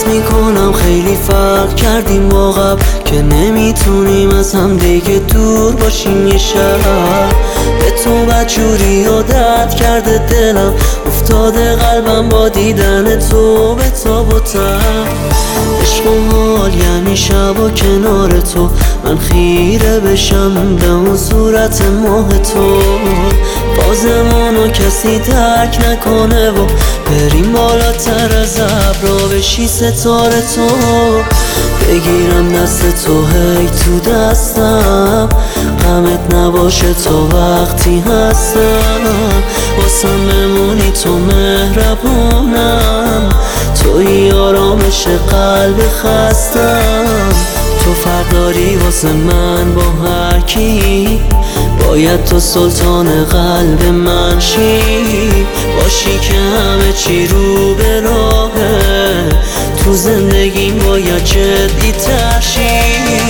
میکنم خیلی فرق کردیم با قبل، که نمیتونیم از هم دیگه دور باشیم یه شب. به تو بدجوری عادت کرده دلم، افتاده قلبم با دیدن تو به تاب و تب. عشق و حال یعنی شب و کنار تو، من خیره بشم به اون صورت ماه تو. بازمانو کسی درک نکنه و بریم بالاتر از ابرا بشی ستاره تو. بگیرم دست تو هی تو دستم، غمت نباشه تا وقتی هستم. واسم بمونی تو مهربونم، توی آرامش قلب خستم. تو فرق داری واسه من با هر کی، باید تو سلطان قلب من شی. باشی که همه چی رو به راهه، تو زندگیم باید جدی تر شی.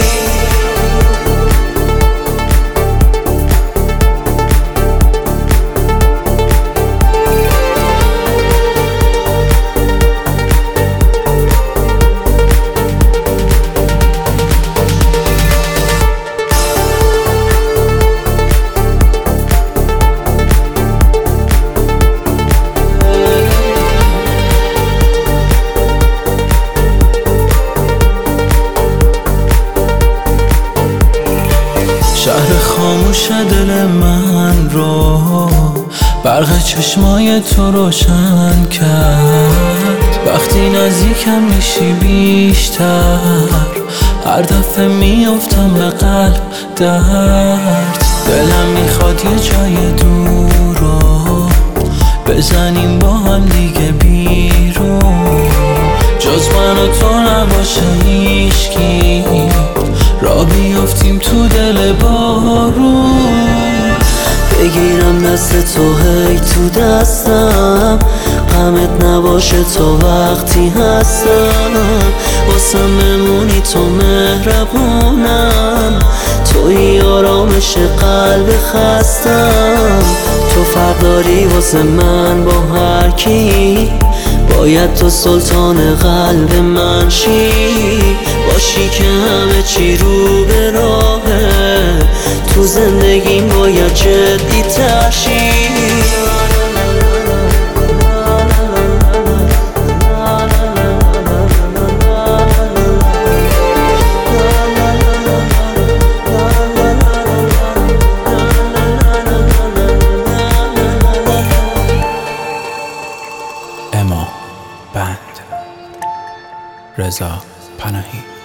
شهر خاموش دل من رو برق چشمای تو روشن کرد. وقتی نزدیکم میشی بیشتر، هر دفعه میافتم به قلب درد. دلم میخواد یه جای دور رو بزنیم با هم دیگه بیرون، جز من و تو نباشه هیچکی، را بیافتیم تو دل بارون. بگیرم دست تو هی تو دستم، غمت نباشه تا وقتی هستم. واسم بمونی تو مهربونم، توی آرامش قلب خستم. تو فرق داری واسه من با هر کی، باید تو سلطان قلب من شی. باشی که همه چی رو به راهه، تو زندگیم باید جدی تر شی. اما بند رضا پناهی.